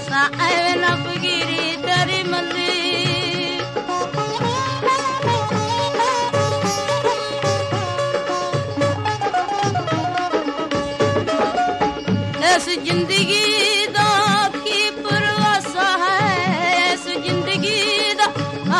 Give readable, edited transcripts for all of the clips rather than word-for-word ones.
असां एवें न फकीरी तेरी मल्ली इस जिंदगी दा की परवासा है इस जिंदगी दा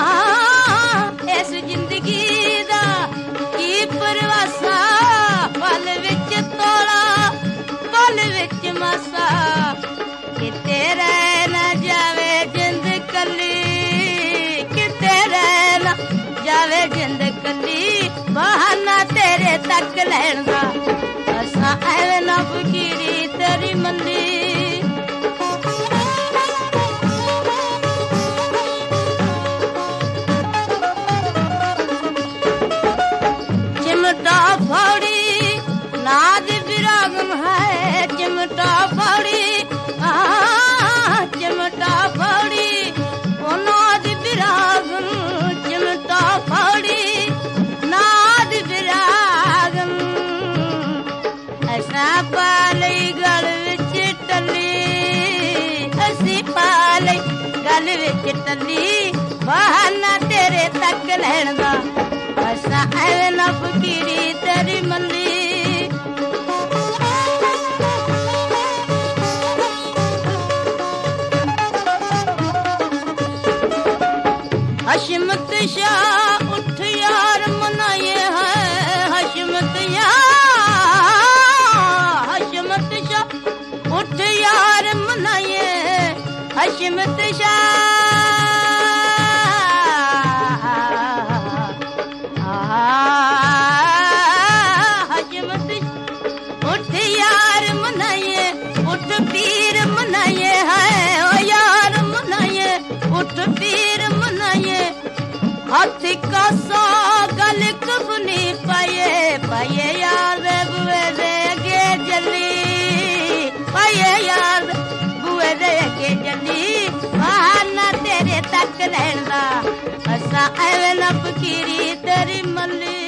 इस जिंदगी दा की परवासा पल विच तोला पल विच मासा किते रह न जावे जिंद कली किते रह न जावे जिंद कली बहाना तेरे तक लैण दा असां एवें न फकीरी तेरी मल्ली चिमटा फाड़ी नाद विरागम है चिमटा फाड़ी चिमटा फाड़ी ओ नाद विरागम चिमटा फाड़ी नाद विरागम असां पालई गल विच टली असीं पालई गल विच टली बहाना तेरे तक लैण दा असां एवें न फकीरी तेरी मल्ली हशमत शाह उठ यार मनाए हैं हशमत शाह उठ यार मनाए हशमत शाह हशमत उठ यार मनाए उठ पीर मनाए है ओ यार मनाए उठ पीर मनाए हाथ का सौ गल कफनी पाए पाए यार बुए दे अगे जली पाए यार बुए दे अगे जली बहाना तेरे तक लैण दा असां एवें न फकीरी तेरी मल्ली